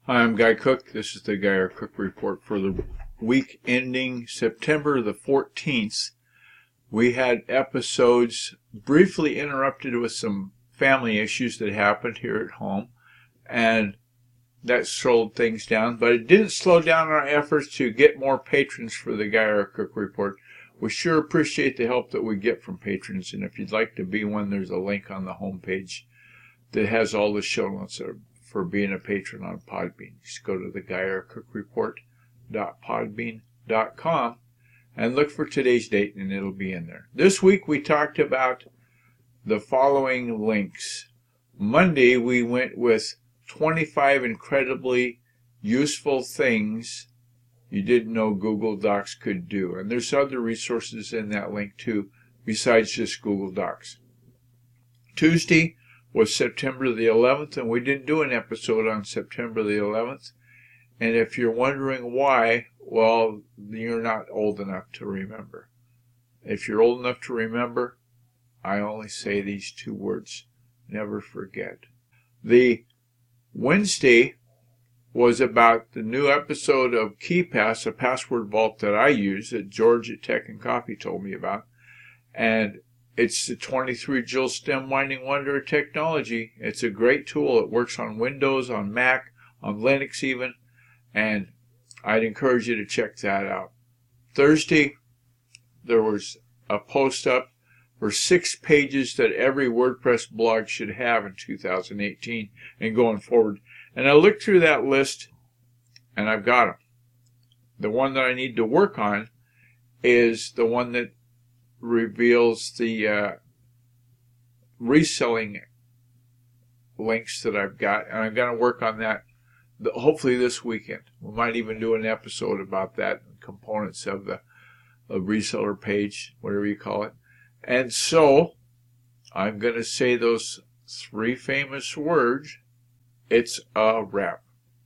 Hi, I'm Guy Cook. This is the Guy R. Cook Report for the week ending September the 14th. We had episodes briefly interrupted with some family issues that happened here at home, and that slowed things down, but it didn't slow down our efforts to get more patrons for the Guy R. Cook Report. We sure appreciate the help that we get from patrons, and if you'd like to be one, there's a link on the homepage that has all the show notes for being a patron on Podbean. Just go to the GuyRCookReport.podbean.com and look for today's date, and it'll be in there. This week we talked about the following links. Monday we went with 25 incredibly useful things you didn't know Google Docs could do. And there's other resources in that link too, besides just Google Docs. Tuesday was September the 11th, and we didn't do an episode on September the 11th. And if you're wondering why, well, you're not old enough to remember. If you're old enough to remember, I only say these two words: never forget. The Wednesday was about the new episode of KeePass, a password vault that I use, that George at Tech and Coffee told me about. And it's the 23 Joule stem winding wonder of technology. It's a great tool. It works on Windows, on Mac, on Linux even, and I'd encourage you to check that out. Thursday, there was a post up for 6 pages that every WordPress blog should have in 2018 and going forward. And I looked through that list, and I've got them. The one that I need to work on is the one that reveals the reselling links that I've got, and I'm going to work on that hopefully this weekend. We might even do an episode about that, components of the reseller page, whatever you call it. And so I'm going to say those 3 famous words. It's a wrap.